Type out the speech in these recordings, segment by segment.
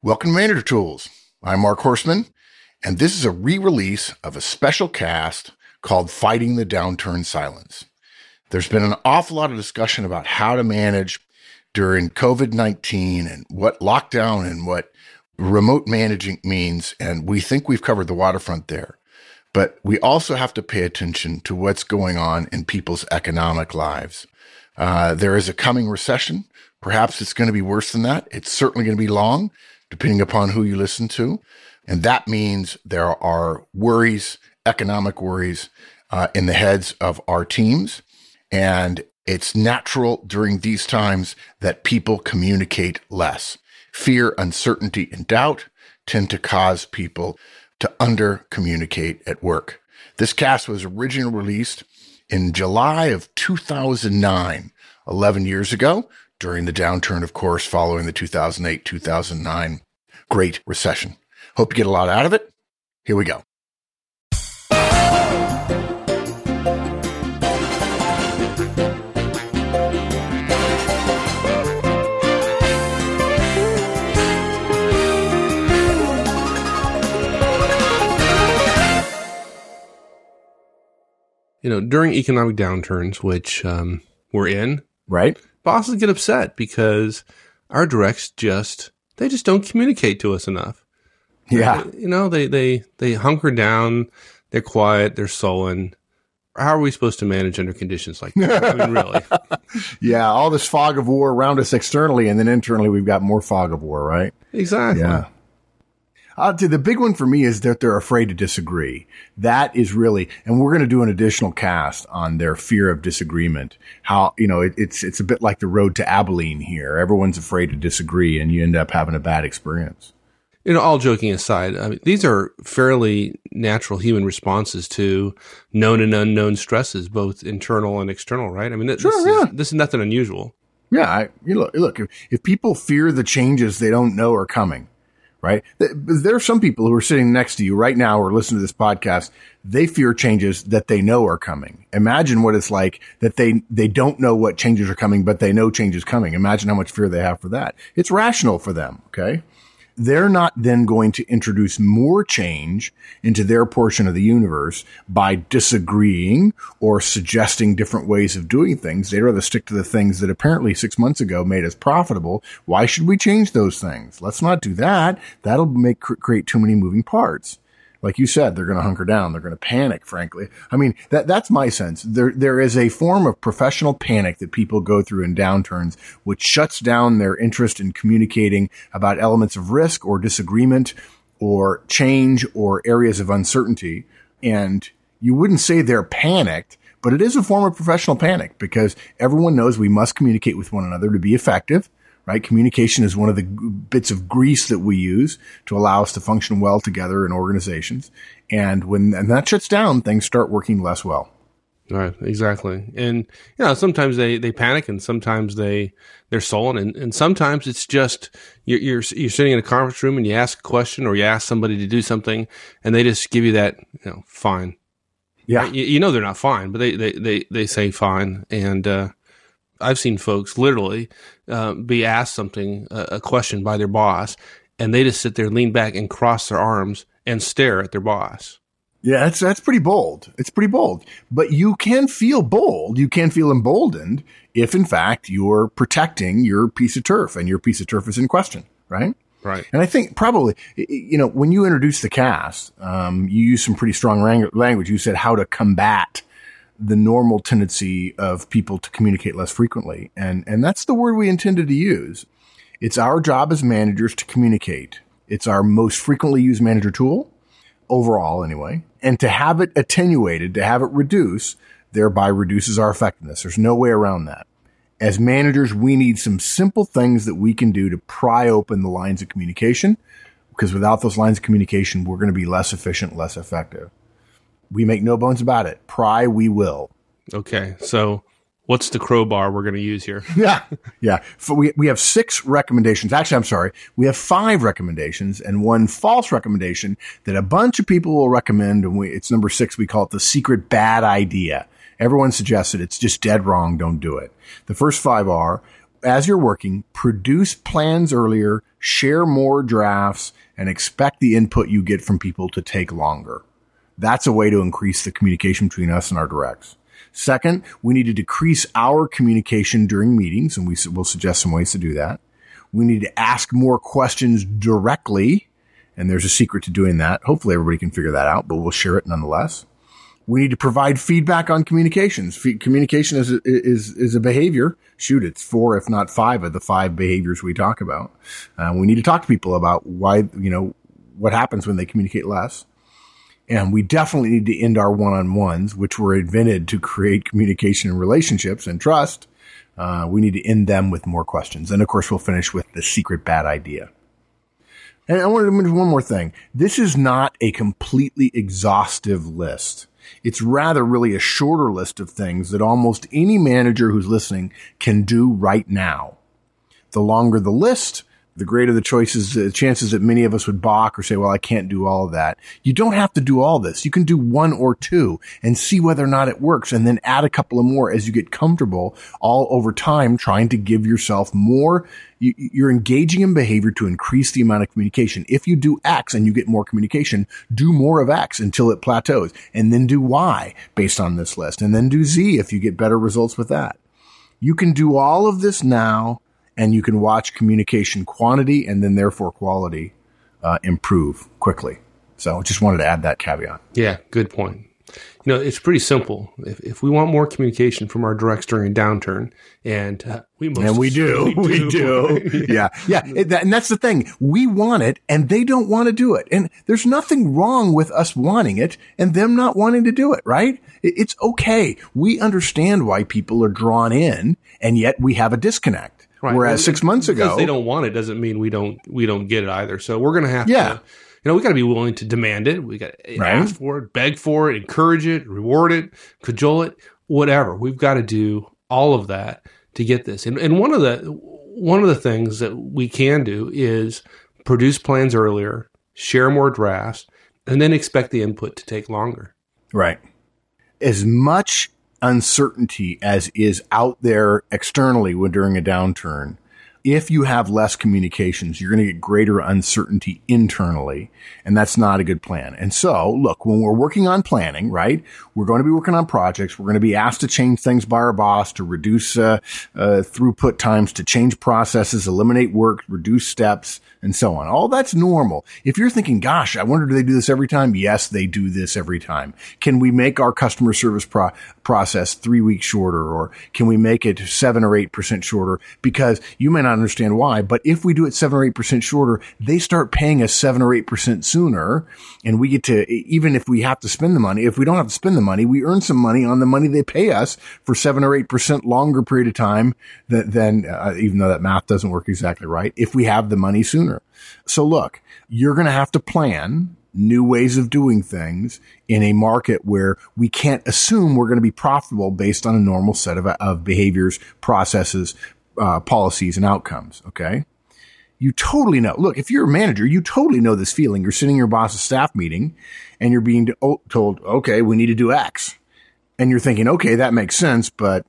Welcome to Manager Tools. I'm Mark Horstman, and this is a re-release of a special cast called Fighting the Downturn Silence. There's been an awful lot of discussion about how to manage during COVID-19 and what lockdown and what remote managing means, and we think we've covered the waterfront there. But we also have to pay attention to what's going on in people's economic lives. There is a coming recession. Perhaps it's going to be worse than that. It's certainly going to be long, depending upon who you listen to. And that means there are worries, economic worries, in the heads of our teams. And it's natural during these times that people communicate less. Fear, uncertainty, and doubt tend to cause people to under-communicate at work. This cast was originally released in July of 2009, 11 years ago, during the downturn, of course, following the 2008-2009 Great Recession. Hope you get a lot out of it. Here we go. During economic downturns, which we're in, right? Bosses get upset because our directs they just don't communicate to us enough. Yeah. They hunker down, they're quiet, they're sullen. How are we supposed to manage under conditions like that? I mean, really? Yeah, all this fog of war around us externally, and then internally we've got more fog of war, right? Exactly. Yeah. The big one for me is that they're afraid to disagree. That is really, and we're going to do an additional cast on their fear of disagreement. How, it's a bit like the road to Abilene here. Everyone's afraid to disagree and you end up having a bad experience. All joking aside, I mean, these are fairly natural human responses to known and unknown stresses, both internal and external, right? I mean, this is nothing unusual. Yeah. Look, if people fear the changes they don't know are coming, right? There are some people who are sitting next to you right now or listening to this podcast. They fear changes that they know are coming. Imagine what it's like that they don't know what changes are coming, but they know change is coming. Imagine how much fear they have for that. It's rational for them, okay? They're not then going to introduce more change into their portion of the universe by disagreeing or suggesting different ways of doing things. They'd rather stick to the things that apparently 6 months ago made us profitable. Why should we change those things? Let's not do that. That'll create too many moving parts. Like you said, they're going to hunker down. They're going to panic, frankly. I mean, that's my sense. There is a form of professional panic that people go through in downturns, which shuts down their interest in communicating about elements of risk or disagreement or change or areas of uncertainty. And you wouldn't say they're panicked, but it is a form of professional panic because everyone knows we must communicate with one another to be effective. Right? Communication is one of the bits of grease that we use to allow us to function well together in organizations. And when that shuts down, things start working less well. Right. Exactly. And, sometimes they panic and sometimes they're sullen. And sometimes it's just you're sitting in a conference room and you ask a question or you ask somebody to do something and they just give you that, fine. Yeah. Right? They're not fine, but they say fine. And, I've seen folks literally be asked something, a question by their boss, and they just sit there, lean back, and cross their arms and stare at their boss. Yeah, that's pretty bold. It's pretty bold. But you can feel bold. You can feel emboldened if, in fact, you're protecting your piece of turf and your piece of turf is in question, right? Right. And I think probably, when you introduced the cast, you used some pretty strong language. You said how to combat the normal tendency of people to communicate less frequently. And that's the word we intended to use. It's our job as managers to communicate. It's our most frequently used manager tool, overall anyway. And to have it attenuated, to have it reduce, thereby reduces our effectiveness. There's no way around that. As managers, we need some simple things that we can do to pry open the lines of communication, because without those lines of communication, we're going to be less efficient, less effective. We make no bones about it. Pry, we will. Okay. So what's the crowbar we're going to use here? Yeah. We have 6 recommendations. Actually, I'm sorry. We have 5 recommendations and 1 false recommendation that a bunch of people will recommend. And it's number 6. We call it the secret bad idea. Everyone suggests it. It's just dead wrong. Don't do it. The first 5 are, as you're working, produce plans earlier, share more drafts, and expect the input you get from people to take longer. That's a way to increase the communication between us and our directs. Second, we need to decrease our communication during meetings, and we'll suggest some ways to do that. We need to ask more questions directly, and there's a secret to doing that. Hopefully everybody can figure that out, but we'll share it nonetheless. We need to provide feedback on communications. Communication is a behavior. Shoot, it's 4, if not 5 of the 5 behaviors we talk about. We need to talk to people about why, what happens when they communicate less. And we definitely need to end our one-on-ones, which were invented to create communication and relationships and trust. We need to end them with more questions. And of course, we'll finish with the secret bad idea. And I want to mention one more thing. This is not a completely exhaustive list. It's rather really a shorter list of things that almost any manager who's listening can do right now. The longer the list, the greater the chances that many of us would balk or say, well, I can't do all of that. You don't have to do all this. You can do 1 or 2 and see whether or not it works, and then add a couple of more as you get comfortable, all over time, trying to give yourself more. You're engaging in behavior to increase the amount of communication. If you do X and you get more communication, do more of X until it plateaus, and then do Y based on this list, and then do Z if you get better results with that. You can do all of this now, and you can watch communication quantity and then therefore quality improve quickly. So just wanted to add that caveat. Yeah, good point. It's pretty simple. If we want more communication from our directs during a downturn, and we do. Yeah. And that's the thing. We want it, and they don't want to do it. And there's nothing wrong with us wanting it and them not wanting to do it, right? It's okay. We understand why people are drawn in, and yet we have a disconnect. Right. Whereas 6 months ago, because they don't want it doesn't mean we don't get it either. So we're going to have to. We got to be willing to demand it. We got to ask for it, beg for it, encourage it, reward it, cajole it, whatever. We've got to do all of that to get this. And one of the things that we can do is produce plans earlier, share more drafts, and then expect the input to take longer. Right. As much uncertainty as is out there externally during a downturn, if you have less communications, you're going to get greater uncertainty internally, and that's not a good plan. And so, look, when we're working on planning, right, we're going to be working on projects. We're going to be asked to change things by our boss, to reduce throughput times, to change processes, eliminate work, reduce steps, and so on. All that's normal. If you're thinking, gosh, I wonder, do they do this every time? Yes, they do this every time. Can we make our customer service process 3 weeks shorter, or can we make it 7 or 8% shorter? Because you may not understand why, but if we do it 7 or 8% shorter, they start paying us 7 or 8% sooner, and we get to, even if we have to spend the money, if we don't have to spend the money, we earn some money on the money they pay us for 7 or 8% longer period of time than even though that math doesn't work exactly right, if we have the money sooner. So look, you're going to have to plan new ways of doing things in a market where we can't assume we're going to be profitable based on a normal set of behaviors, processes, policies, and outcomes. Okay. You totally know. Look, if you're a manager, you totally know this feeling. You're sitting in your boss's staff meeting and you're being told, okay, we need to do X. And you're thinking, okay, that makes sense, but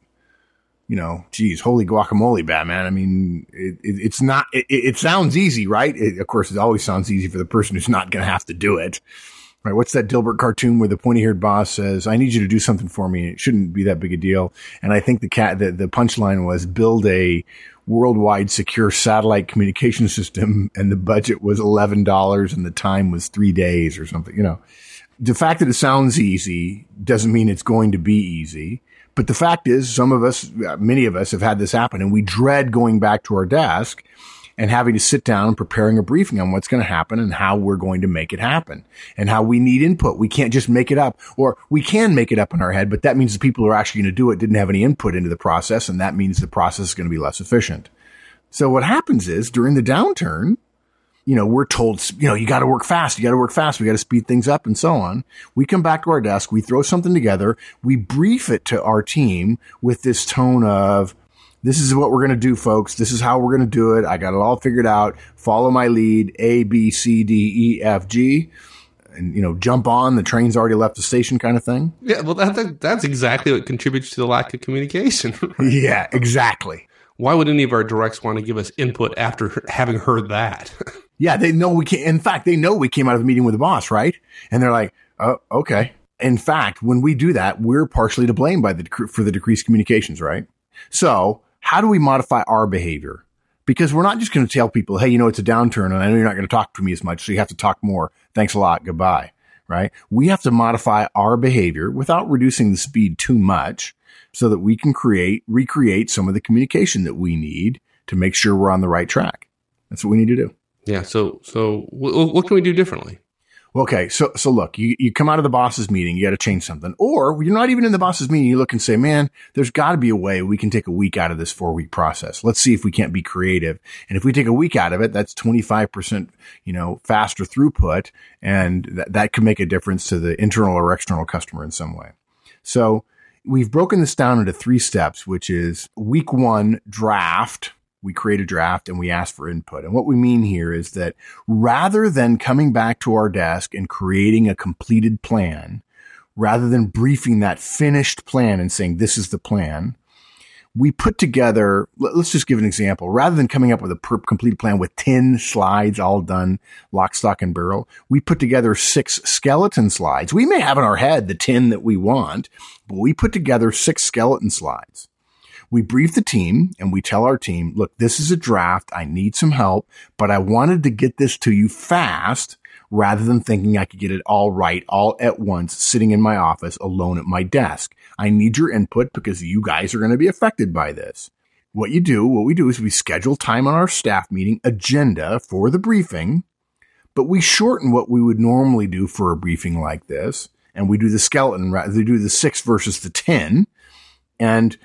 geez, holy guacamole, Batman. I mean, it's not, it sounds easy, right? Of course, it always sounds easy for the person who's not going to have to do it. Right? What's that Dilbert cartoon where the pointy-haired boss says, I need you to do something for me. It shouldn't be that big a deal. And I think the punchline was build a worldwide secure satellite communication system, and the budget was $11 and the time was 3 days or something. The fact that it sounds easy doesn't mean it's going to be easy. But the fact is, many of us have had this happen, and we dread going back to our desk and having to sit down and preparing a briefing on what's going to happen and how we're going to make it happen and how we need input. We can't just make it up, or we can make it up in our head, but that means the people who are actually going to do it didn't have any input into the process, and that means the process is going to be less efficient. So what happens is, during the downturn, we're told, you got to work fast. We got to speed things up and so on. We come back to our desk. We throw something together. We brief it to our team with this tone of, this is what we're going to do, folks. This is how we're going to do it. I got it all figured out. Follow my lead, A, B, C, D, E, F, G. And, jump on. The train's already left the station kind of thing. Yeah, well, that's exactly what contributes to the lack of communication. Yeah, exactly. why would any of our directs want to give us input after having heard that? Yeah, they know we can't. In fact, they know we came out of the meeting with the boss, right? And they're like, oh, okay. In fact, when we do that, we're partially to blame for the decreased communications, right? So how do we modify our behavior? Because we're not just going to tell people, hey, it's a downturn and I know you're not going to talk to me as much, so you have to talk more. Thanks a lot. Goodbye. Right? We have to modify our behavior without reducing the speed too much so that we can recreate some of the communication that we need to make sure we're on the right track. That's what we need to do. Yeah. So what can we do differently? Okay. So look, you come out of the boss's meeting, you got to change something, or you're not even in the boss's meeting. You look and say, man, there's got to be a way we can take a week out of this 4-week process. Let's see if we can't be creative. And if we take a week out of it, that's 25%, faster throughput. And that could make a difference to the internal or external customer in some way. So we've broken this down into 3 steps, which is week 1 draft. We create a draft and we ask for input. And what we mean here is that rather than coming back to our desk and creating a completed plan, rather than briefing that finished plan and saying, this is the plan, we put together, let's just give an example. Rather than coming up with a completed plan with 10 slides all done, lock, stock, and barrel, we put together 6 skeleton slides. We may have in our head the 10 that we want, but we put together 6 skeleton slides. We brief the team and we tell our team, look, this is a draft. I need some help, but I wanted to get this to you fast rather than thinking I could get it all right all at once sitting in my office alone at my desk. I need your input because you guys are going to be affected by this. What we do is we schedule time on our staff meeting agenda for the briefing, but we shorten what we would normally do for a briefing like this. And we do the skeleton, they do the 6 versus the 10. And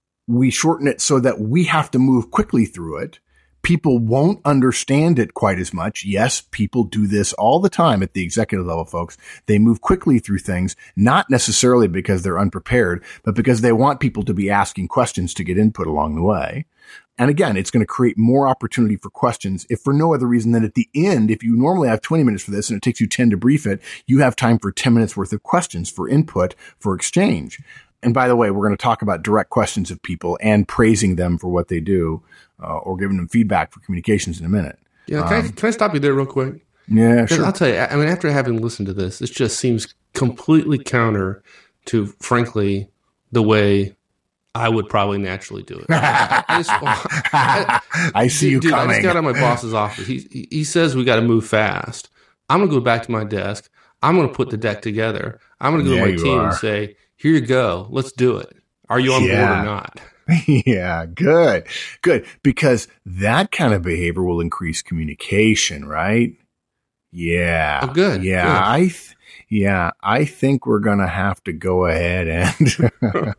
we shorten it so that we have to move quickly through it. People won't understand it quite as much. Yes, people do this all the time at the executive level, folks. They move quickly through things, not necessarily because they're unprepared, but because they want people to be asking questions to get input along the way. And again, it's going to create more opportunity for questions, if for no other reason than at the end, if you normally have 20 minutes for this and it takes you 10 to brief it, you have time for 10 minutes worth of questions for input, for exchange. And by the way, we're going to talk about direct questions of people and praising them for what they do, or giving them feedback for communications in a minute. Yeah, can I stop you there real quick? Yeah, sure. I'll tell you, after having listened to this just seems completely counter to, frankly, the way I would probably naturally do it. I see you coming. I just got out of my boss's office. He says we got to move fast. I'm going to go back to my desk. I'm going to put the deck together. I'm going to go to my team and say, here you go. Let's do it. Are you on board or not? Yeah, good. Because that kind of behavior will increase communication, right? Yeah. Oh, good. Yeah. Good. I think we're going to have to go ahead and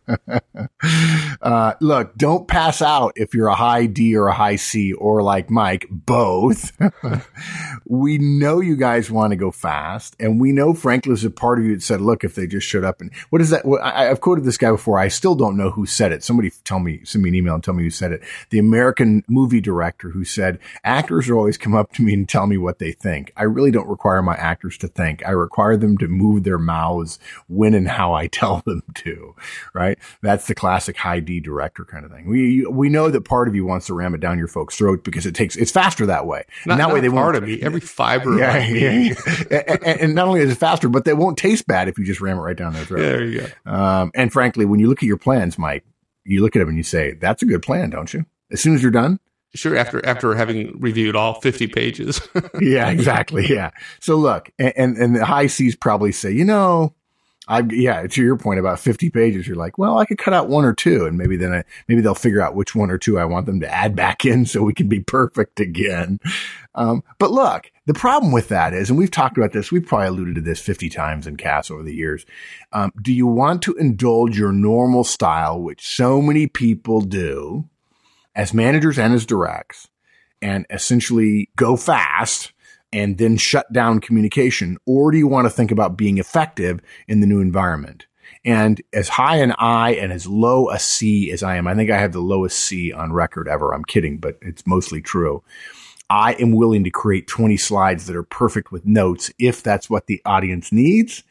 look, don't pass out if you're a high D or a high C or like Mike, both. We know you guys want to go fast. And we know, frankly, there's a part of you that said, look, if they just showed up and what is that? I've quoted this guy before. I still don't know who said it. Somebody send me an email and tell me who said it. The American movie director who said, actors always come up to me and tell me what they think. I really don't require my actors to think. I require them to move their mouths when and how I tell them to, right? That's the classic high D director kind of thing. We know that part of you wants to ram it down your folks' throat because it's faster that way. And that way they part of me, every fiber of me. And not only is it faster, but they won't taste bad if you just ram it right down their throat. There you go. And frankly, when you look at your plans, Mike, you look at them and you say, that's a good plan, don't you? As soon as you're done. Sure, after having reviewed all 50 pages. Yeah, exactly. Yeah. So look, and the high C's probably say, to your point about 50 pages, you're like, well, I could cut out 1 or 2 and maybe they'll figure out which 1 or 2 I want them to add back in so we can be perfect again. But look, the problem with that is, and we've talked about this, we've probably alluded to this 50 times in CAS over the years. Do you want to indulge your normal style, which so many people do, as managers and as directs, and essentially go fast and then shut down communication? Or do you want to think about being effective in the new environment? And as high an I and as low a C as I am, I think I have the lowest C on record ever. I'm kidding, but it's mostly true. I am willing to create 20 slides that are perfect with notes if that's what the audience needs.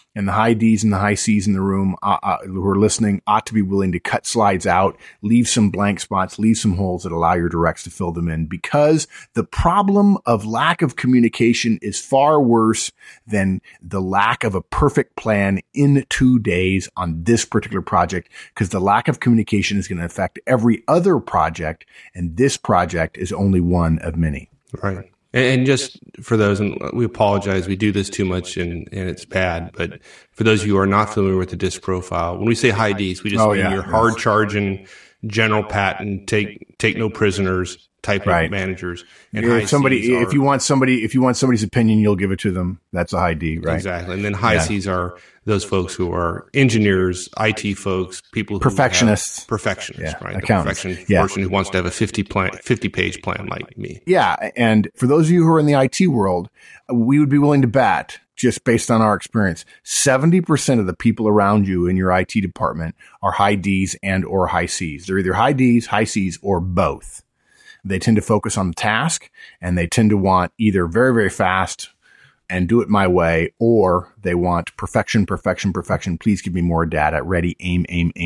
And the high Ds and the high Cs in the room who are listening ought to be willing to cut slides out, leave some blank spots, leave some holes that allow your directs to fill them in, because the problem of lack of communication is far worse than the lack of a perfect plan in 2 days on this particular project, because the lack of communication is going to affect every other project, and this project is only one of many. Right. And just for those, and we apologize, we do this too much and it's bad, but for those of you who are not familiar with the DISC profile, when we say high Ds, we just mean your hard charging, general patent, take no prisoners type of managers. And if you want somebody's opinion, you'll give it to them. That's a high D, right? Exactly. And then high Cs are those folks who are engineers, IT folks, people who perfectionists, right? Accountants. The perfection person who wants to have a 50-page plan like me. Yeah. And for those of you who are in the IT world, we would be willing to bet, just based on our experience, 70% of the people around you in your IT department are high Ds and or high Cs. They're either high Ds, high Cs, or both. They tend to focus on the task, and they tend to want either very, very fast and do it my way, or they want perfection. Please give me more data. Ready, aim.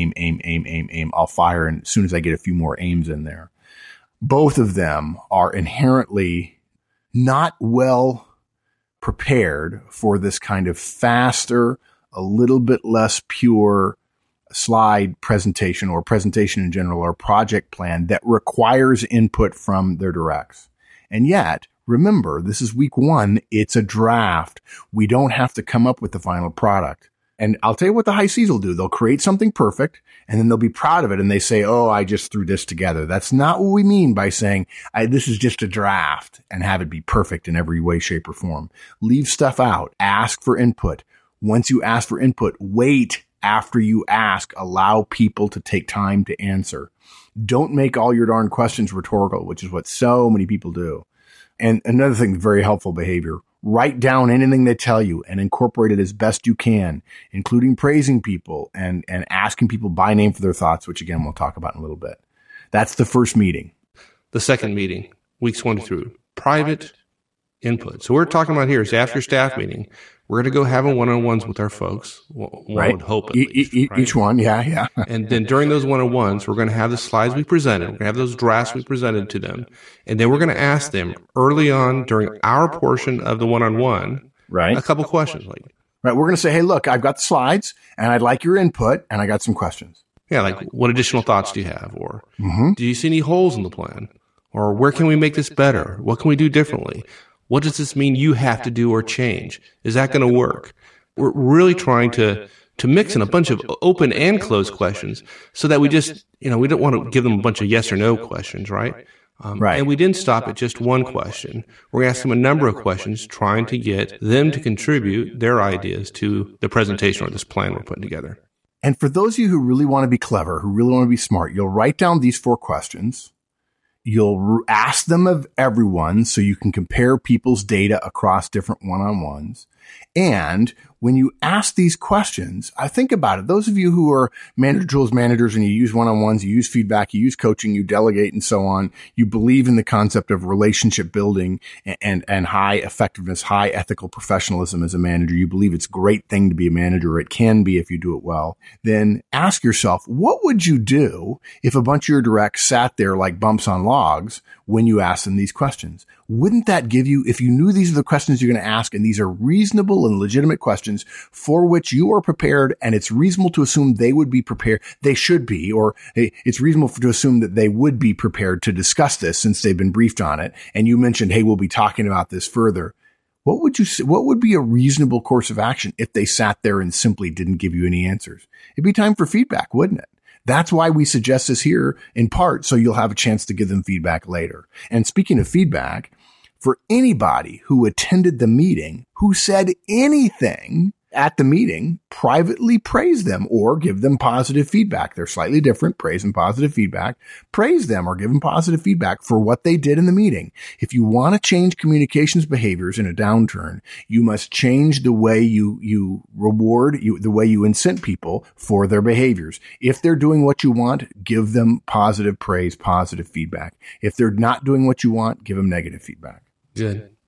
I'll fire, and as soon as I get a few more aims in there. Both of them are inherently not well prepared for this kind of faster, a little bit less pure slide presentation or presentation in general or project plan that requires input from their directs. And yet, remember, this is week 1. It's a draft. We don't have to come up with the final product. And I'll tell you what the high Cs will do. They'll create something perfect, and then they'll be proud of it. And they say, oh, I just threw this together. That's not what we mean by saying this is just a draft and have it be perfect in every way, shape, or form. Leave stuff out. Ask for input. Once you ask for input, wait. After you ask, allow people to take time to answer. Don't make all your darn questions rhetorical, which is what so many people do. And another thing, very helpful behavior, write down anything they tell you and incorporate it as best you can, including praising people and asking people by name for their thoughts, which again, we'll talk about in a little bit. That's the first meeting. The second meeting, weeks 1 through, private input. So we're talking about here is after staff meeting. We're going to go having one-on-ones with our folks. One would hope at least, right? Each one, yeah. And then during those one-on-ones, we're going to have the slides we presented. We're going to have those drafts we presented to them. And then we're going to ask them early on during our portion of the one-on-one a couple questions. We're going to say, hey, look, I've got the slides, and I'd like your input, and I got some questions. Yeah, like what additional thoughts do you have? Or do you see any holes in the plan? Or where can we make this better? What can we do differently? What does this mean you have to do or change? Is that going to work? We're really trying to mix in a bunch of open and closed questions so that we just, we don't want to give them a bunch of yes or no questions, right? And we didn't stop at just one question. We're going to ask them a number of questions, trying to get them to contribute their ideas to the presentation or this plan we're putting together. And for those of you who really want to be clever, who really want to be smart, you'll write down these 4 questions. You'll ask them of everyone so you can compare people's data across different one-on-ones. And when you ask these questions, I think about it. Those of you who are manager tools managers and you use one-on-ones, you use feedback, you use coaching, you delegate and so on. You believe in the concept of relationship building and high effectiveness, high ethical professionalism as a manager. You believe it's a great thing to be a manager. It can be if you do it well. Then ask yourself, what would you do if a bunch of your directs sat there like bumps on logs when you ask them these questions? Wouldn't that give you, if you knew these are the questions you're going to ask and these are reasonable and legitimate questions for which you are prepared and it's reasonable to assume they would be prepared, they should be, or it's reasonable to assume that they would be prepared to discuss this since they've been briefed on it. And you mentioned, hey, we'll be talking about this further. What would be a reasonable course of action if they sat there and simply didn't give you any answers? It'd be time for feedback, wouldn't it? That's why we suggest this here in part, so you'll have a chance to give them feedback later. And speaking of feedback, for anybody who attended the meeting, who said anything at the meeting, privately praise them or give them positive feedback. They're slightly different, praise and positive feedback. Praise them or give them positive feedback for what they did in the meeting. If you want to change communications behaviors in a downturn, you must change the way you reward, the way you incent people for their behaviors. If they're doing what you want, give them positive praise, positive feedback. If they're not doing what you want, give them negative feedback. Good.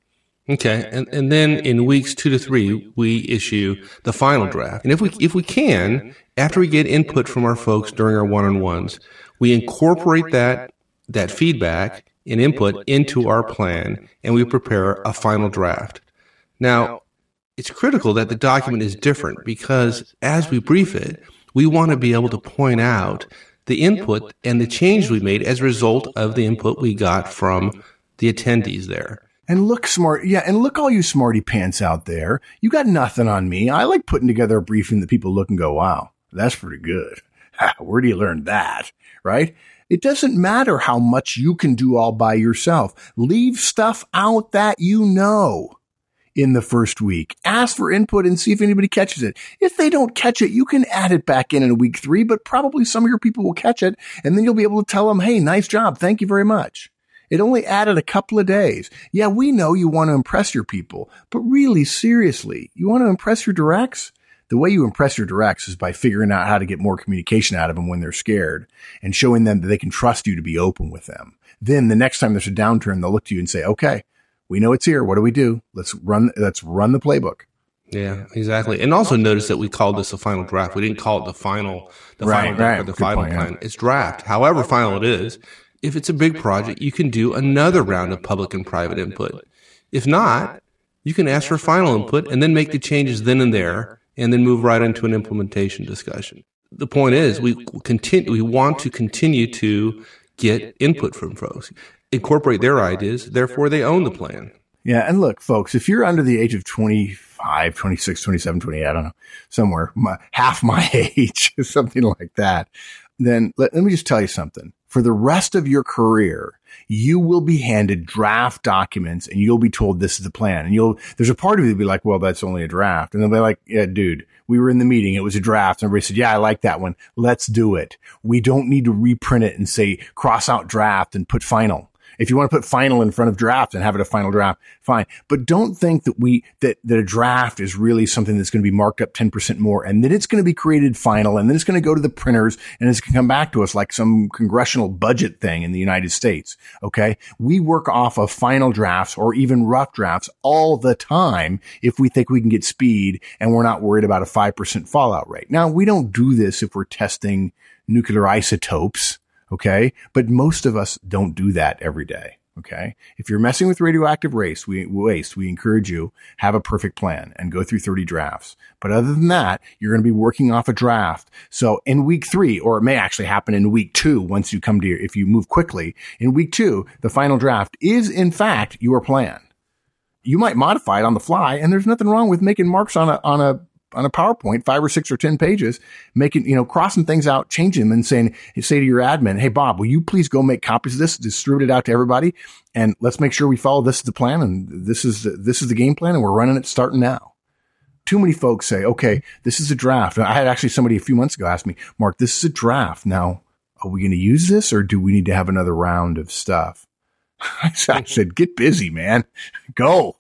Okay. And then in weeks 2 to 3, we issue the final draft. And if we can, after we get input from our folks during our one-on-ones, we incorporate that feedback and input into our plan, and we prepare a final draft. Now, it's critical that the document is different because as we brief it, we want to be able to point out the input and the change we made as a result of the input we got from the attendees there. And look smart. Yeah. And look, all you smarty pants out there, you got nothing on me. I like putting together a briefing that people look and go, wow, that's pretty good. Where do you learn that? Right? It doesn't matter how much you can do all by yourself. Leave stuff out that you know in the first week. Ask for input and see if anybody catches it. If they don't catch it, you can add it back in week 3, but probably some of your people will catch it. And then you'll be able to tell them, hey, nice job. Thank you very much. It only added a couple of days. Yeah, we know you want to impress your people, but really, seriously, you want to impress your directs? The way you impress your directs is by figuring out how to get more communication out of them when they're scared and showing them that they can trust you to be open with them. Then the next time there's a downturn, they'll look to you and say, okay, we know it's here. What do? Let's run the playbook. Yeah, exactly. And also notice that we called this a final draft. We didn't call it the final draft or the final plan. Yeah. It's draft. However final it is. If it's a big project, you can do another round of public and private input. If not, you can ask for final input and then make the changes then and there and then move right into an implementation discussion. The point is we want to continue to get input from folks, incorporate their ideas, therefore they own the plan. Yeah, and look, folks, if you're under the age of 25, 26, 27, 28, I don't know, somewhere, half my age, something like that, then let me just tell you something. For the rest of your career, you will be handed draft documents and you'll be told this is the plan. And there's a part of you that'll be like, well, that's only a draft. And they'll be like, yeah, dude, we were in the meeting. It was a draft. And everybody said, yeah, I like that one. Let's do it. We don't need to reprint it and say, cross out draft and put final. If you want to put final in front of draft and have it a final draft, fine. But don't think that a draft is really something that's going to be marked up 10% more and then it's going to be created final and then it's going to go to the printers and it's going to come back to us like some congressional budget thing in the United States. Okay. We work off of final drafts or even rough drafts all the time if we think we can get speed and we're not worried about a 5% fallout rate. Now, we don't do this if we're testing nuclear isotopes. Okay. But most of us don't do that every day. Okay. If you're messing with radioactive waste, we encourage you have a perfect plan and go through 30 drafts. But other than that, you're going to be working off a draft. So in week 3, or it may actually happen in week 2, once you come to if you move quickly in week 2, the final draft is in fact your plan. You might modify it on the fly and there's nothing wrong with making marks on a PowerPoint, 5 or 6 or 10 pages, making, crossing things out, changing them and say to your admin, hey, Bob, will you please go make copies of this, distribute it out to everybody? And let's make sure we follow this is the plan. And this is the game plan. And we're running it starting now. Too many folks say, okay, this is a draft. I had actually somebody a few months ago ask me, Mark, this is a draft. Now, are we going to use this or do we need to have another round of stuff? I said, get busy, man. Go.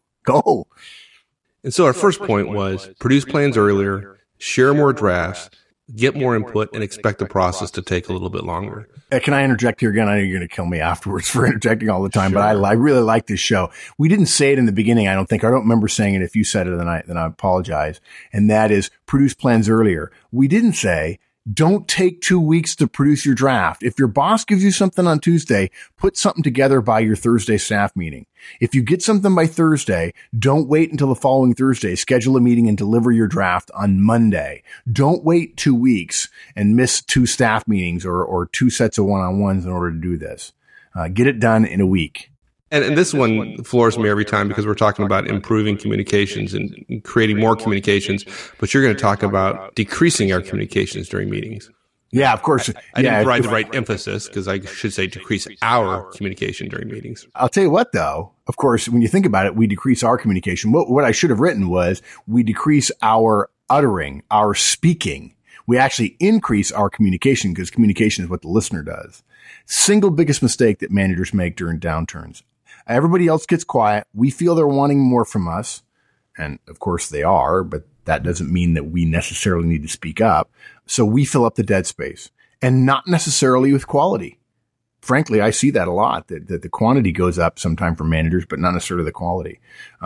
And so our first point was produce plans earlier, share more drafts, get more input, and expect the process to take a little bit longer. Can I interject here again? I know you're going to kill me afterwards for interjecting all the time, sure. But I really like this show. We didn't say it in the beginning, I don't think. I don't remember saying it. If you said it, then I apologize. And that is produce plans earlier. We didn't say don't take 2 weeks to produce your draft. If your boss gives you something on Tuesday, put something together by your Thursday staff meeting. If you get something by Thursday, don't wait until the following Thursday. Schedule a meeting and deliver your draft on Monday. Don't wait 2 weeks and miss 2 staff meetings or 2 sets of one-on-ones in order to do this. Get it done in a week. And this one floors me every time because we're talking about improving communications and creating more communications, but you're going to talk about decreasing our communications during meetings. Yeah, of course. I didn't provide the right emphasis because I should say decrease our communication during meetings. I'll tell you what, though. Of course, when you think about it, we decrease our communication. What I should have written was we decrease our uttering, our speaking. We actually increase our communication because communication is what the listener does. Single biggest mistake that managers make during downturns. Everybody else gets quiet. We feel they're wanting more from us. And of course they are, but that doesn't mean that we necessarily need to speak up. So we fill up the dead space and not necessarily with quality. frankly, I see that a lot, that the quantity goes up sometime for managers, but not necessarily the quality.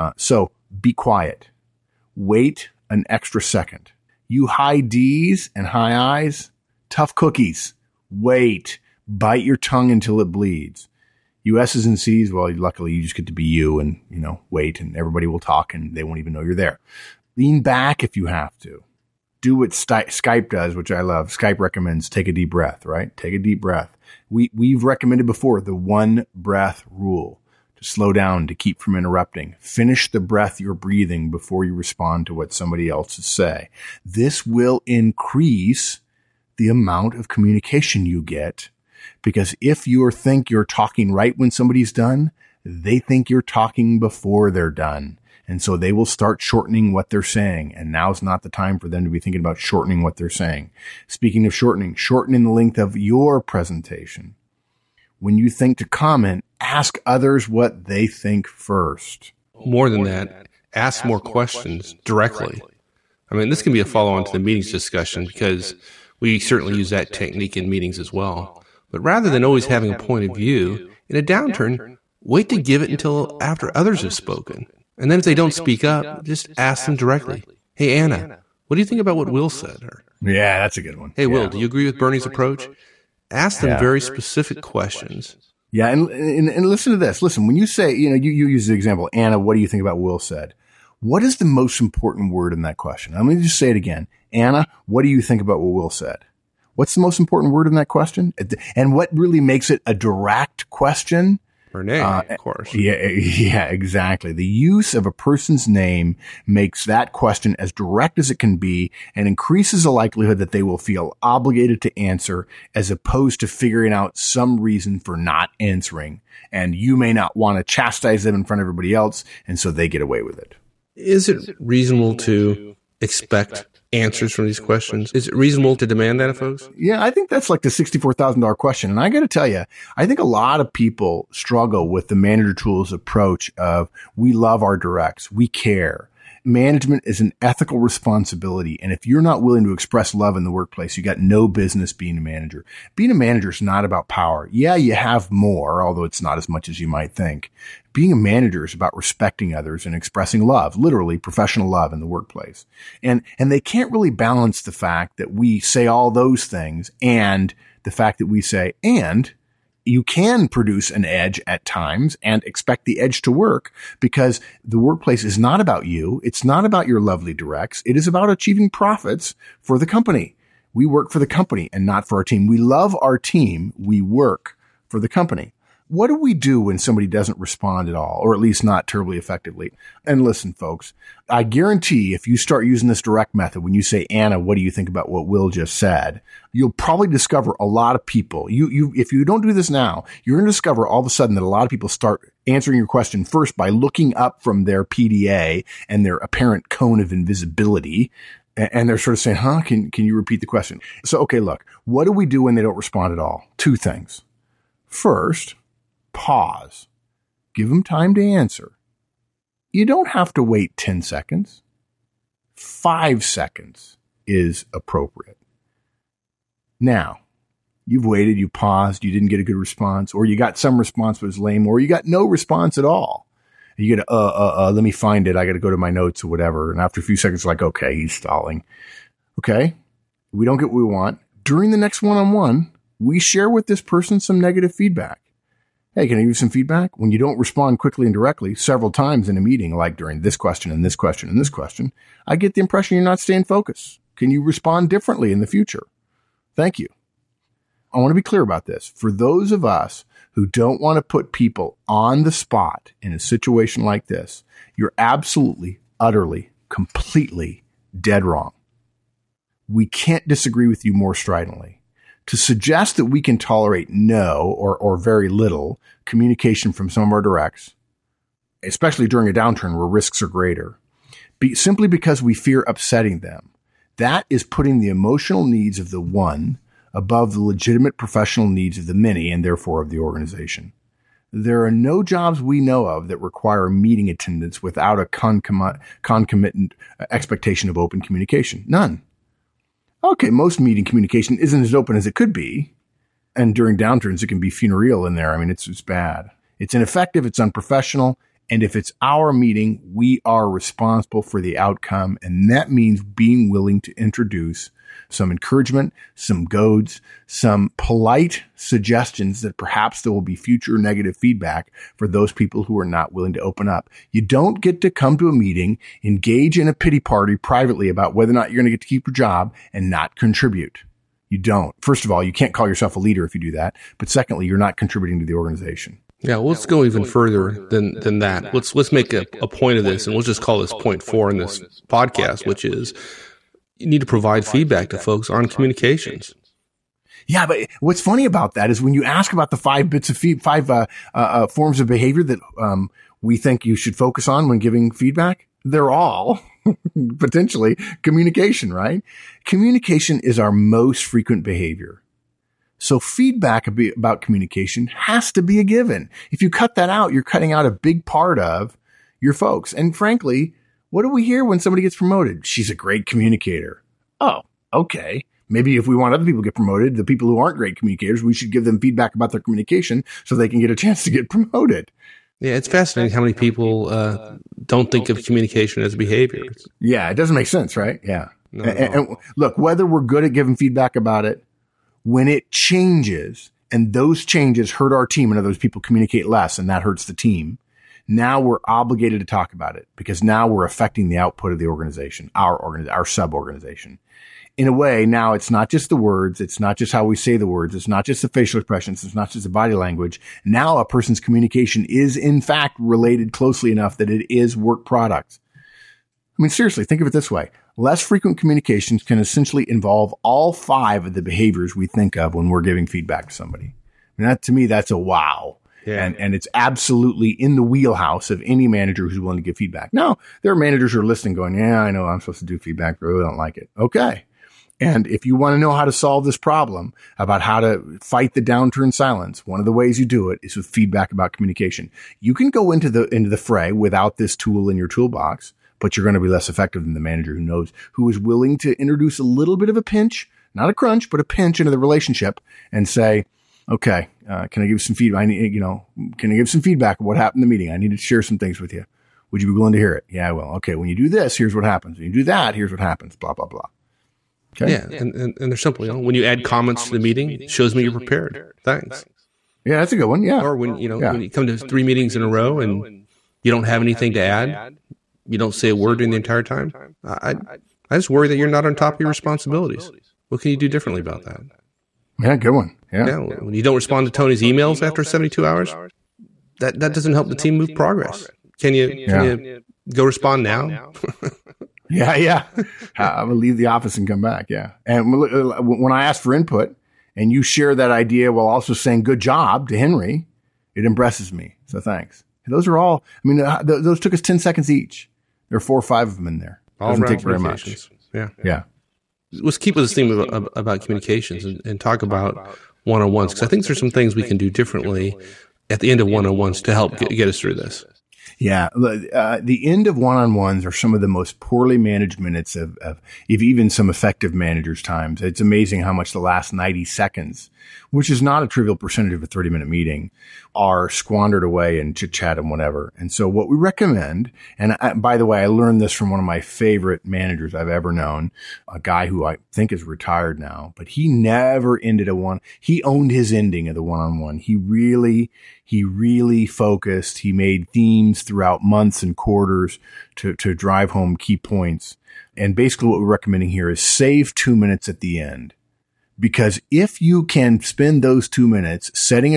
So be quiet. Wait an extra second. You high D's and high I's, tough cookies. Wait. Bite your tongue until it bleeds. You S's and C's, well, luckily you just get to be you and, wait, and everybody will talk and they won't even know you're there. Lean back if you have to. Do what Skype does, which I love. Skype recommends take a deep breath, right? Take a deep breath. We've recommended before the 1 breath rule to slow down, to keep from interrupting. Finish the breath you're breathing before you respond to what somebody else is saying. This will increase the amount of communication you get, because if you think you're talking right when somebody's done, they think you're talking before they're done. And so they will start shortening what they're saying. And now's not the time for them to be thinking about shortening what they're saying. Speaking of shortening the length of your presentation. When you think to comment, ask others what they think first. More than that, ask more questions directly. I mean, this can be a follow-on to the meetings discussion, because we certainly use that technique in meetings as well. But rather than always having a point of view, in a downturn, wait to give it until after others have spoken. And then if they don't speak up, just ask them directly. Hey, Anna, what do you think about what Will said? Or, yeah, that's a good one. Hey, Will, do you agree with Bernie's approach? Ask them very specific questions. Yeah, and listen to this. Listen, when you say, you use the example, Anna, what do you think about Will said? What is the most important word in that question? I'm going to just say it again. Anna, what do you think about what Will said? What's the most important word in that question? And what really makes it a direct question? Her name, of course. Yeah, exactly. The use of a person's name makes that question as direct as it can be and increases the likelihood that they will feel obligated to answer, as opposed to figuring out some reason for not answering. And you may not want to chastise them in front of everybody else, and so they get away with it. Is it reasonable to expect answers from these questions? Is it reasonable to demand that of folks? Yeah, I think that's like the $64,000 question. And I got to tell you, I think a lot of people struggle with the manager tools approach of, we love our directs, we care. Management is an ethical responsibility. And if you're not willing to express love in the workplace, you got no business being a manager. Being a manager is not about power. Yeah, you have more, although it's not as much as you might think. Being a manager is about respecting others and expressing love, literally professional love in the workplace. And they can't really balance the fact that we say all those things and the fact that we say, and you can produce an edge at times and expect the edge to work, because the workplace is not about you. It's not about your lovely directs. It is about achieving profits for the company. We work for the company and not for our team. We love our team. We work for the company. What do we do when somebody doesn't respond at all, or at least not terribly effectively? And listen, folks, I guarantee if you start using this direct method, when you say, Anna, what do you think about what Will just said? You'll probably discover a lot of people. If you don't do this now, you're going to discover all of a sudden that a lot of people start answering your question first by looking up from their PDA and their apparent cone of invisibility. And they're sort of saying, can you repeat the question? So, okay, look, what do we do when they don't respond at all? 2 things. First, pause. Give them time to answer. You don't have to wait 10 seconds. 5 seconds is appropriate. Now, you've waited, you paused, you didn't get a good response, or you got some response but it was lame, or you got no response at all. You get let me find it. I got to go to my notes or whatever. And after a few seconds, like, okay, he's stalling. Okay. We don't get what we want. During the next one-on-one, we share with this person some negative feedback. Hey, can I give you some feedback? When you don't respond quickly and directly several times in a meeting, like during this question and this question and this question, I get the impression you're not staying focused. Can you respond differently in the future? Thank you. I want to be clear about this. For those of us who don't want to put people on the spot in a situation like this, you're absolutely, utterly, completely dead wrong. We can't disagree with you more stridently. To suggest that we can tolerate no or very little communication from some of our directs, especially during a downturn where risks are greater, simply because we fear upsetting them, that is putting the emotional needs of the one above the legitimate professional needs of the many, and therefore of the organization. There are no jobs we know of that require meeting attendance without a concomitant expectation of open communication. None. Okay, most meeting communication isn't as open as it could be, And during downturns, it can be funereal in there. I mean, it's bad. It's ineffective. It's unprofessional. And if it's our meeting, we are responsible for the outcome. And that means being willing to introduce some encouragement, some goads, some polite suggestions that perhaps there will be future negative feedback for those people who are not willing to open up. You don't get to come to a meeting, engage in a pity party privately about whether or not you're going to get to keep your job and not contribute. You don't. First of all, you can't call yourself a leader if you do that. But secondly, you're not contributing to the organization. Yeah, well, let's go even further than that. Let's make a point of this, and we'll just call this point 4 in this podcast, which is you need to provide feedback to folks on communications. Yeah, but what's funny about that is when you ask about the 5 bits of forms of behavior that we think you should focus on when giving feedback, they're all potentially communication, right? Communication is our most frequent behavior. So feedback about communication has to be a given. If you cut that out, you're cutting out a big part of your folks. And frankly, what do we hear when somebody gets promoted? She's a great communicator. Oh, okay. Maybe if we want other people to get promoted, the people who aren't great communicators, we should give them feedback about their communication so they can get a chance to get promoted. Yeah, it's fascinating how many people don't think of communication as behavior. Yeah, it doesn't make sense, right? Yeah. No. And look, whether we're good at giving feedback about it, when it changes and those changes hurt our team and other people communicate less and that hurts the team, now we're obligated to talk about it because now we're affecting the output of the organization, our sub-organization. In a way, now it's not just the words. It's not just how we say the words. It's not just the facial expressions. It's not just the body language. Now a person's communication is in fact related closely enough that it is work product. I mean, seriously, think of it this way. Less frequent communications can essentially involve all 5 of the behaviors we think of when we're giving feedback to somebody. I mean, to me, that's a wow. Yeah. And it's absolutely in the wheelhouse of any manager who's willing to give feedback. Now, there are managers who are listening going, yeah, I know I'm supposed to do feedback, but I really don't like it. Okay. And if you want to know how to solve this problem about how to fight the downturn silence, one of the ways you do it is with feedback about communication. You can go into the fray without this tool in your toolbox, but you're going to be less effective than the manager who is willing to introduce a little bit of a pinch, not a crunch, but a pinch into the relationship and say, okay, can I give some feedback? Can I give some feedback of what happened in the meeting? I need to share some things with you. Would you be willing to hear it? Yeah, I will. Okay. When you do this, here's what happens. When you do that, here's what happens. Blah, blah, blah. Okay. Yeah. And they're simple. When you add comments to the meeting, it shows me you're prepared. Thanks. Yeah, that's a good one. Yeah. Or when you come to 3 meetings in a row and you don't have anything to add, you don't say a word during the entire time. I just worry that you're not on top of your responsibilities. What can you do differently about that? Yeah, good one. Yeah. When you don't respond to Tony's emails after 72 hours, that doesn't help the team move progress. Can you go respond now? Yeah. I'm going to leave the office and come back. Yeah. And when I ask for input and you share that idea while also saying good job to Henry, it impresses me. So thanks. Those are all, those took us 10 seconds each. There are 4 or 5 of them in there. Doesn't take very much. Yeah. Let's keep with this theme about communications and talk about one-on-ones, because I think there's some things we can do differently at the end of one-on-ones to help get us through this. Yeah. The end of one-on-ones are some of the most poorly managed minutes of even some effective managers' times. It's amazing how much the last 90 seconds, which is not a trivial percentage of a 30-minute meeting, are squandered away in chit-chat and whatever. And so what we recommend, and by the way, I learned this from one of my favorite managers I've ever known, a guy who I think is retired now, but he never ended he owned his ending of the one-on-one. He really focused. He made themes throughout months and quarters to drive home key points. And basically what we're recommending here is save 2 minutes at the end. Because if you can spend those 2 minutes setting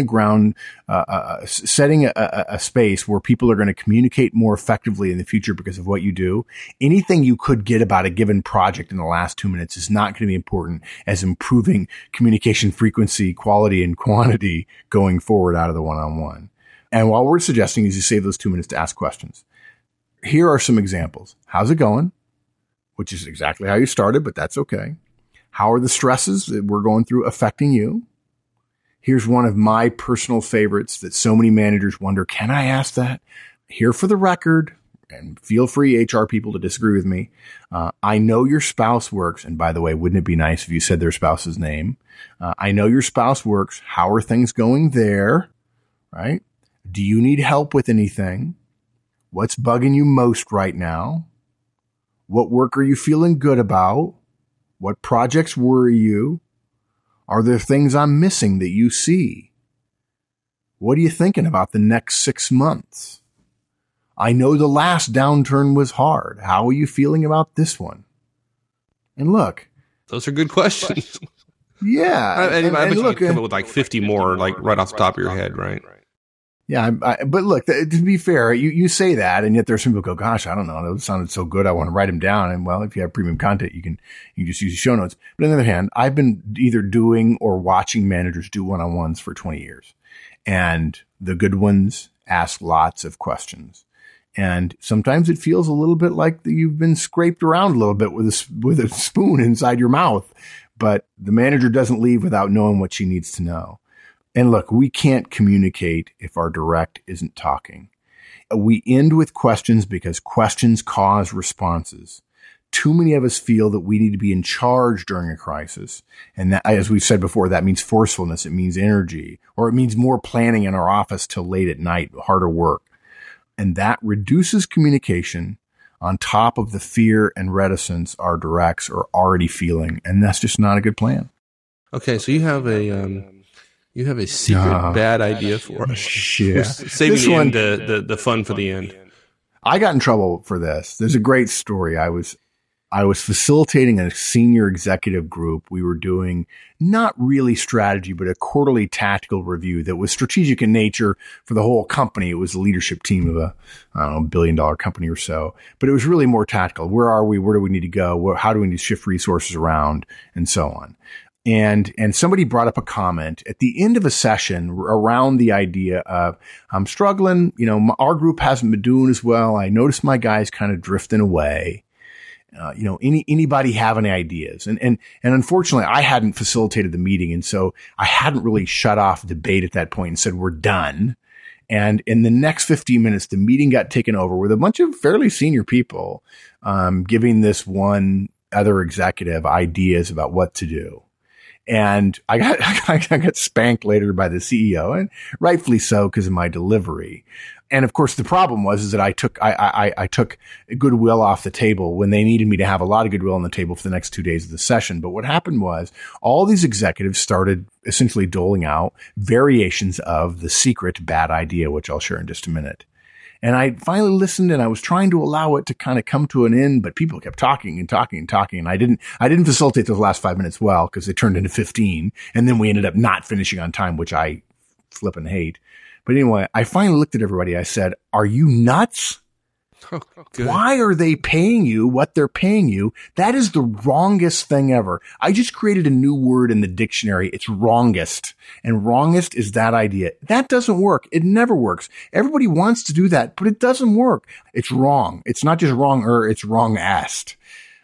a space where people are going to communicate more effectively in the future because of what you do, anything you could get about a given project in the last 2 minutes is not going to be important as improving communication frequency, quality, and quantity going forward out of the one-on-one. And what we're suggesting is you save those 2 minutes to ask questions. Here are some examples. How's it going? Which is exactly how you started, but that's okay. How are the stresses that we're going through affecting you? Here's one of my personal favorites that so many managers wonder, can I ask that? Here for the record, and feel free, HR people, to disagree with me. I know your spouse works. And by the way, wouldn't it be nice if you said their spouse's name? I know your spouse works. How are things going there? Right? Do you need help with anything? What's bugging you most right now? What work are you feeling good about? What projects worry you? Are there things I'm missing that you see? What are you thinking about the next 6 months? I know the last downturn was hard. How are you feeling about this one? And look. Those are good questions. Yeah. I bet you could come up with like 50 more, like right off the top of your head, right? Yeah. But look, to be fair, you say that, and yet there's some people who go, gosh, I don't know. Those sounded so good. I want to write them down. And well, if you have premium content, you can just use the show notes. But on the other hand, I've been either doing or watching managers do one-on-ones for 20 years. And the good ones ask lots of questions. And sometimes it feels a little bit like you've been scraped around a little bit with a spoon inside your mouth. But the manager doesn't leave without knowing what she needs to know. And look, we can't communicate if our direct isn't talking. We end with questions because questions cause responses. Too many of us feel that we need to be in charge during a crisis. And that, as we've said before, that means forcefulness. It means energy, or it means more planning in our office till late at night, harder work. And that reduces communication on top of the fear and reticence our directs are already feeling. And that's just not a good plan. Okay. So you have a secret bad idea for us. Yeah. Saving the fun for the end. I got in trouble for this. There's a great story. I was facilitating a senior executive group. We were doing not really strategy, but a quarterly tactical review that was strategic in nature for the whole company. It was a leadership team of a $1 billion company or so, but it was really more tactical. Where are we? Where do we need to go? How do we need to shift resources around, and so on? And somebody brought up a comment at the end of a session around the idea of, I'm struggling. Our group hasn't been doing as well. I noticed my guys kind of drifting away. Anybody have any ideas? And unfortunately, I hadn't facilitated the meeting. And so I hadn't really shut off debate at that point and said, we're done. And in the next 15 minutes, the meeting got taken over with a bunch of fairly senior people, giving this one other executive ideas about what to do. And I got spanked later by the CEO, and rightfully so because of my delivery. And of course, the problem was that I took goodwill off the table when they needed me to have a lot of goodwill on the table for the next 2 days of the session. But what happened was all these executives started essentially doling out variations of the secret bad idea, which I'll share in just a minute. And I finally listened, and I was trying to allow it to kind of come to an end, but people kept talking and talking and talking. And I didn't facilitate those last 5 minutes well, because they turned into 15. And then we ended up not finishing on time, which I flippin' hate. But anyway, I finally looked at everybody. I said, are you nuts? Oh, why are they paying you what they're paying you? That is the wrongest thing ever. I just created a new word in the dictionary. It's wrongest. And wrongest is that idea. That doesn't work. It never works. Everybody wants to do that, but it doesn't work. It's wrong. It's not just wronger, it's wrongest.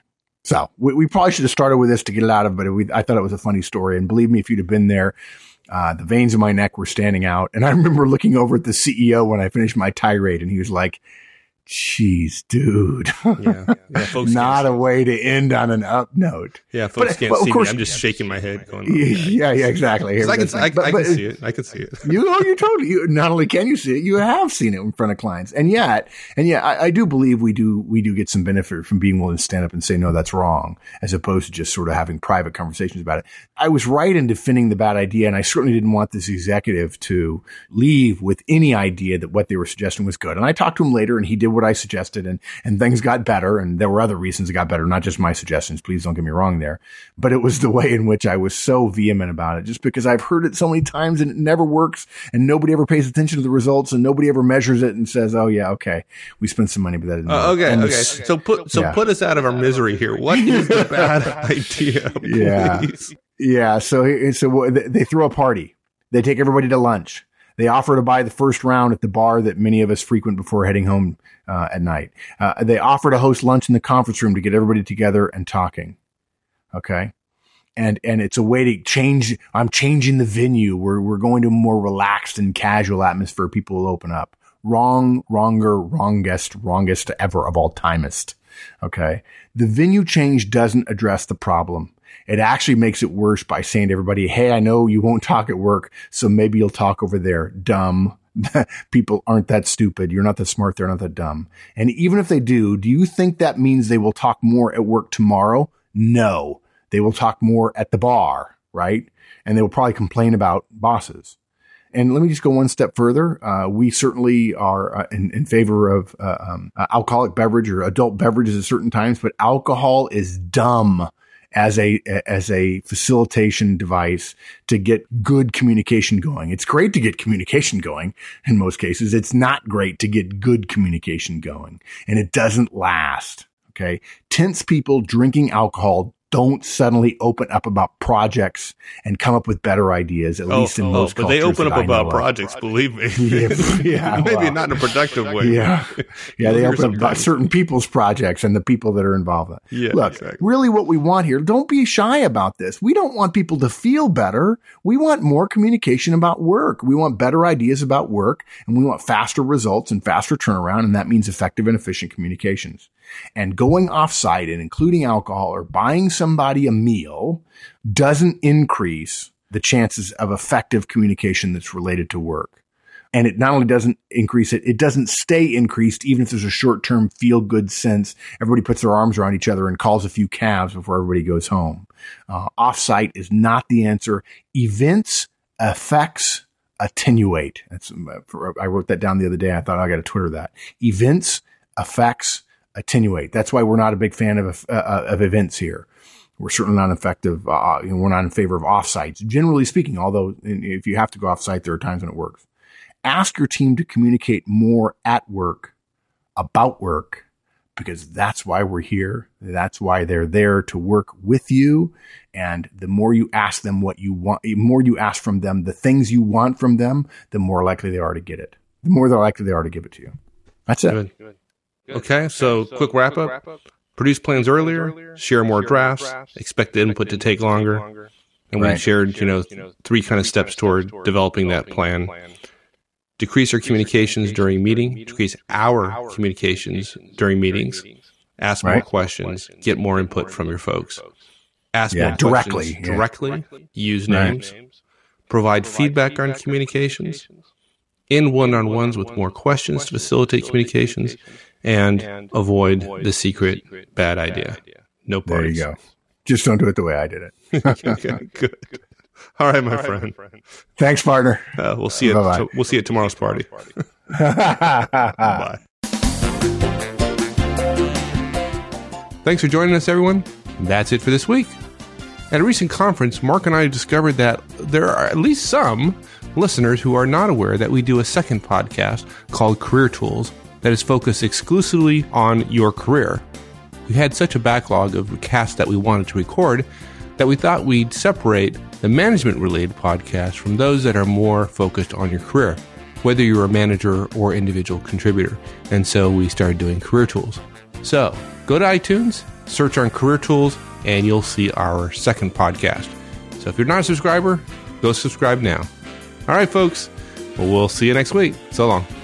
So we probably should have started with this to get it out of, but I thought it was a funny story. And believe me, if you'd have been there, the veins in my neck were standing out. And I remember looking over at the CEO when I finished my tirade, and he was like, jeez, dude. Yeah, folks not a way to end on an up note. Yeah, folks can't see me. I'm just shaking my head going, yeah, exactly. I can see it. I can see it. You totally, not only can you see it, you have seen it in front of clients. And yet, I do believe we do get some benefit from being willing to stand up and say, no, that's wrong, as opposed to just sort of having private conversations about it. I was right in defending the bad idea, and I certainly didn't want this executive to leave with any idea that what they were suggesting was good. And I talked to him later, and he did what I suggested, and things got better. And there were other reasons it got better, not just my suggestions. Please don't get me wrong there. But it was the way in which I was so vehement about it, just because I've heard it so many times and it never works, and nobody ever pays attention to the results, and nobody ever measures it and says, oh yeah, okay, we spent some money, but that didn't work. Okay. So put us out of our misery here. What is the bad idea? Please? Yeah. So they throw a party. They take everybody to lunch. They offer to buy the first round at the bar that many of us frequent before heading home at night. They offer to host lunch in the conference room to get everybody together and talking. Okay. And it's a way to change. I'm changing the venue. We're going to a more relaxed and casual atmosphere. People will open up. wrongest ever of all timest. Okay. The venue change doesn't address the problem. It actually makes it worse by saying to everybody, hey, I know you won't talk at work, so maybe you'll talk over there. Dumb. People aren't that stupid. You're not that smart. They're not that dumb. And even if they do you think that means they will talk more at work tomorrow? No. They will talk more at the bar, right? And they will probably complain about bosses. And let me just go one step further. We certainly are in favor of alcoholic beverage or adult beverages at certain times, but alcohol is dumb as a facilitation device to get good communication going. It's great to get communication going in most cases. It's not great to get good communication going, and it doesn't last. Okay. Tense people drinking alcohol don't suddenly open up about projects and come up with better ideas, at least in most cultures. But they open up about projects, believe me. Yeah, maybe not in a productive way. Yeah, they open up about certain people's projects and the people that are involved. Yeah, look, exactly. Really what we want here, don't be shy about this. We don't want people to feel better. We want more communication about work. We want better ideas about work, and we want faster results and faster turnaround, and that means effective and efficient communications. And going off-site and including alcohol or buying somebody a meal doesn't increase the chances of effective communication that's related to work. And it not only doesn't increase it, it doesn't stay increased even if there's a short-term feel-good sense. Everybody puts their arms around each other and calls a few calves before everybody goes home. Off-site is not the answer. Events, effects, attenuate. I wrote that down the other day. I thought I got to Twitter that. Events, effects, attenuate. That's why we're not a big fan of events here. We're certainly not effective. We're not in favor of offsites, generally speaking, although if you have to go offsite, there are times when it works. Ask your team to communicate more at work about work, because that's why we're here. That's why they're there to work with you. And the more you ask them what you want, the more you ask from them the things you want from them, the more likely they are to get it. The more they're likely they are to give it to you. That's it. Good. Okay, so quick wrap up. Produce plans earlier, share more drafts, expect the input to take longer. And we shared, 3 kind of steps toward developing that plan. Decrease our communications during meeting, decrease our communications during meetings, ask more questions, get more input from your folks. Ask more questions directly, use names, provide feedback on communications, in one-on-ones with more questions to facilitate communications, and avoid the secret bad idea. No parties. There you go. Just don't do it the way I did it. Okay, good. All right, my friend. Thanks, partner. We'll see you. We'll see you at tomorrow's party. Bye. Thanks for joining us, everyone. That's it for this week. At a recent conference, Mark and I discovered that there are at least some listeners who are not aware that we do a second podcast called Career Tools that is focused exclusively on your career. We had such a backlog of casts that we wanted to record that we thought we'd separate the management-related podcasts from those that are more focused on your career, whether you're a manager or individual contributor. And so we started doing Career Tools. So go to iTunes, search on Career Tools, and you'll see our second podcast. So if you're not a subscriber, go subscribe now. All right, folks. Well, we'll see you next week. So long.